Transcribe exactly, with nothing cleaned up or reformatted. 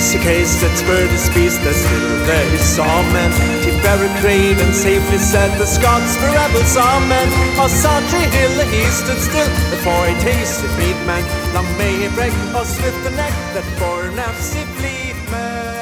Easy case that spurred his beast, that still there he saw men. He barricaded and safely said the Scots were rebels, amen. On Santry Hill he stood still before he tasted meat man. Long may he break us with the neck that bore an absent fleet man.